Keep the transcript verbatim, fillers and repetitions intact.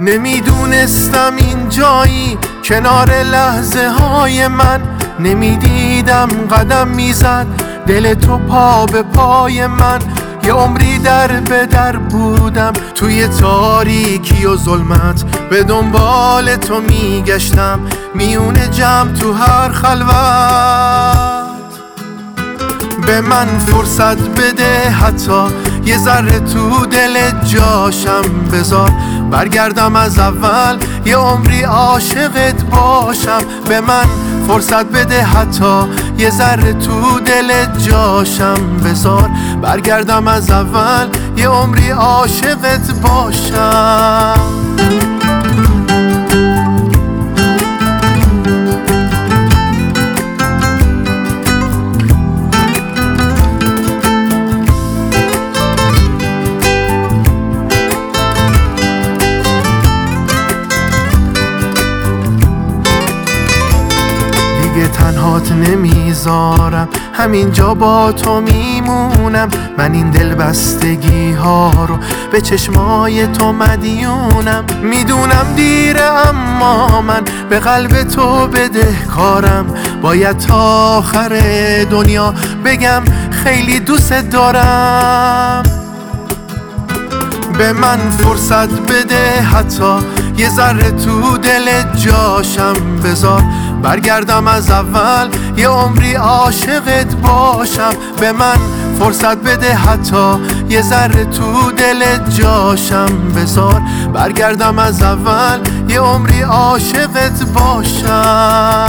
نمیدونستم این جایی کنار لحظه های من، نمیدیدم قدم میزد دل تو پا به پای من. یه عمری در به در بودم توی تاریکی و ظلمت، به دنبال تو میگشتم میونه جمع تو هر خلوت. به من فرصت بده حتی یه ذره تو دل جاشم بذار، برگردم از اول یه عمری عاشقت باشم. به من فرصت بده حتی یه ذره تو دل جاشم بذار، برگردم از اول یه عمری عاشقت باشم. دیگه تنهات نمیذارم، همینجا با تو میمونم. من این دل بستگی ها رو به چشمای تو مدیونم. میدونم دیره اما من به قلب تو بدهکارم، باید تا آخر دنیا بگم خیلی دوست دارم. به من فرصت بده حتی یه ذره تو دل جاشم بذار، برگردم از اول یه عمری عاشقت باشم. به من فرصت بده حتی یه ذره تو دل جاشم بذار، برگردم از اول یه عمری عاشقت باشم.